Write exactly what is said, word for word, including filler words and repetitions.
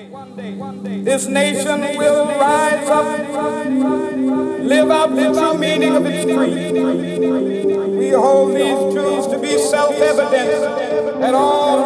this nation will rise up, live out the true meaning of its creed. We hold these truths to be self-evident that all